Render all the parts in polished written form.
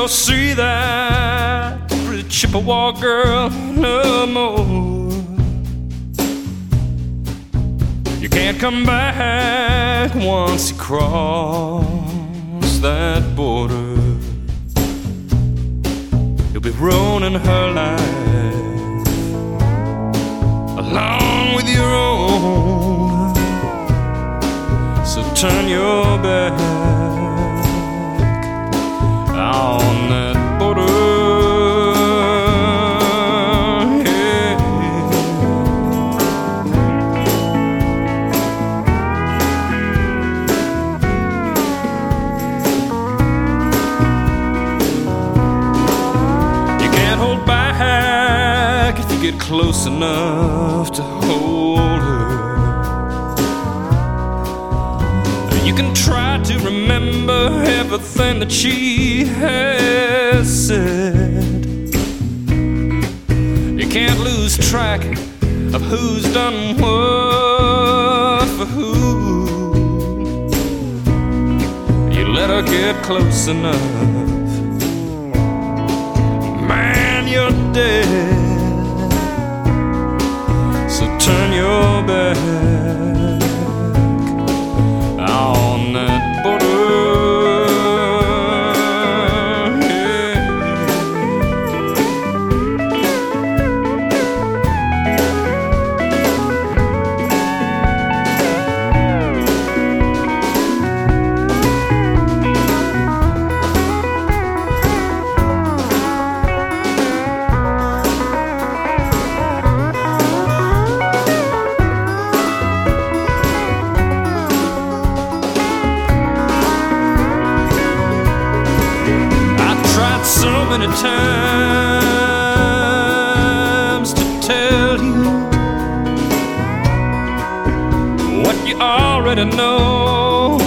ever see that pretty Chippewa girl no more. You can't come back once you cross that border. You'll be ruining her life along with your own. So turn your back on that border. Get close enough to hold her. You can try to remember everything that she has said. You can't lose track of who's done what for who. You let her get close enough, man, you're dead. So turn your back on that border. So many times to tell you what you already know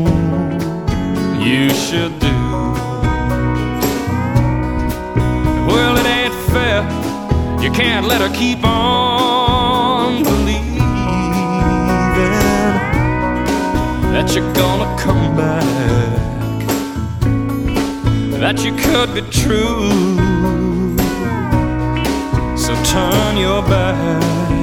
you should do. Well, it ain't fair. You can't let her keep on believing that you're gonna come back, that you could be true. So turn your back